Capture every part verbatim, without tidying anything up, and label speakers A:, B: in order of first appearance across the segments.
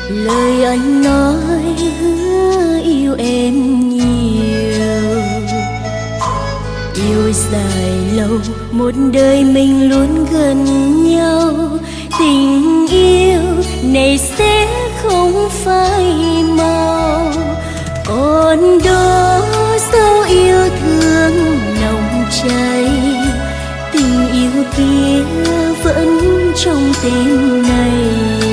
A: Lời anh nói hứa yêu em nhiều, yêu dài lâu một đời mình luôn gần nhau. Tình yêu này sẽ không phai màu, còn đó dấu yêu thương nồng cháy. Tình yêu kia vẫn trong tim này.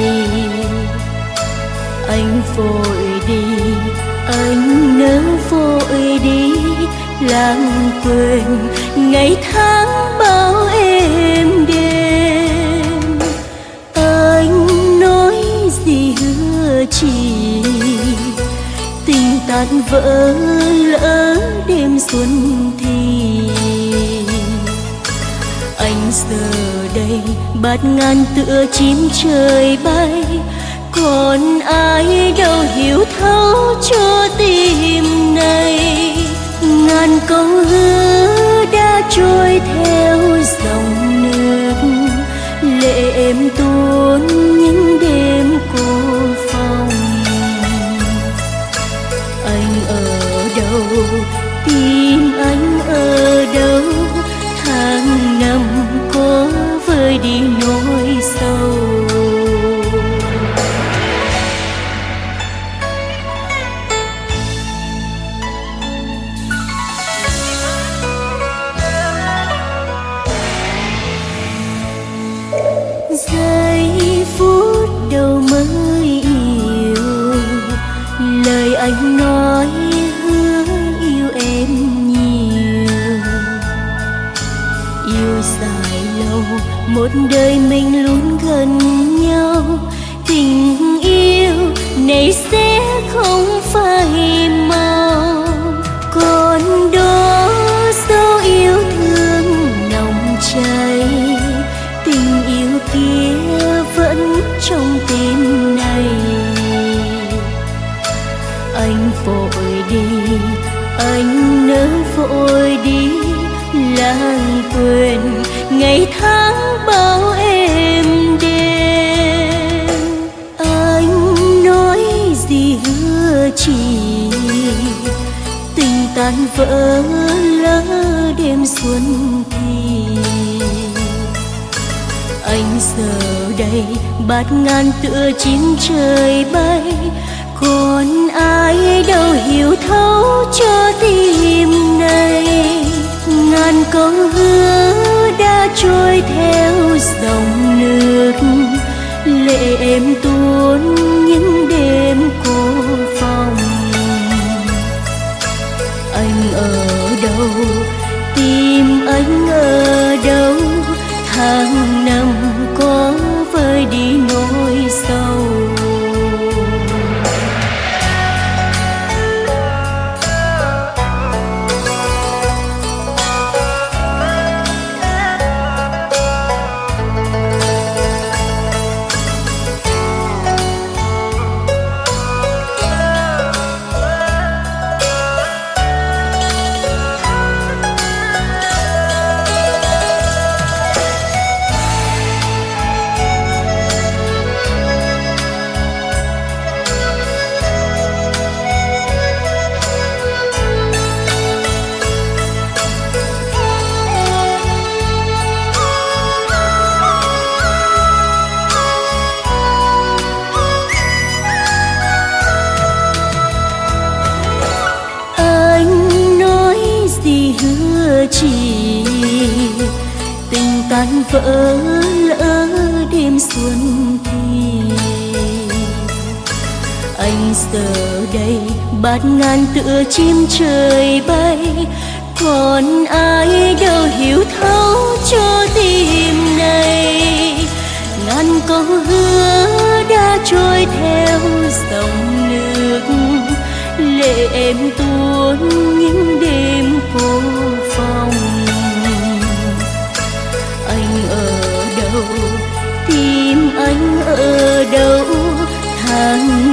A: Anh vội đi, anh nỡ vội đi, lãng quên ngày tháng bao êm đêm. Anh nói gì hứa chỉ, tình tan vỡ lỡ đêm xuân thì. Anh giờ đây bạt ngàn tựa chim trời bay, còn ai đâu hiểu thấu cho tim này. Ngàn câu hứa đã trôi theo dòng nước, lệ em tuôn những đêm cô phòng. Anh ở đâu, tim anh ở đâu, tháng năm có vơi đi nỗi sầu. Giây phút đầu mới yêu, lời anh nói hứa yêu em nhiều. Yêu dài lâu một đời mình luôn gần nhau. Tình yêu này sẽ không phai màu, còn đó dấu yêu thương nồng cháy. Tình yêu kia vẫn trong tim này. Anh vội đi, anh nỡ vội đi, lãng quên ngày tháng bao êm đêm. Anh nói gì hứa chỉ, tình tan vỡ lỡ đêm xuân thì. Anh giờ đây bạt ngàn tựa chim trời bay, còn ai đâu hiểu thấu cho tim này. Ngàn câu hứa đã trôi theo dòng nước, lệ em tuôn những đêm cô phòng. Anh ở đâu, tim anh ở đâu, tháng năm có vơi đi nỗi sầu. Chỉ tình tan vỡ lỡ đêm xuân thì. Anh giờ đây bạt ngàn tựa chim trời bay, còn ai đâu hiểu thấu cho tim này. Ngàn câu hứa đã trôi theo dòng nước, lệ em tuôn những đêm cô phòng. Anh ở đâu, tim anh ở đâu, tháng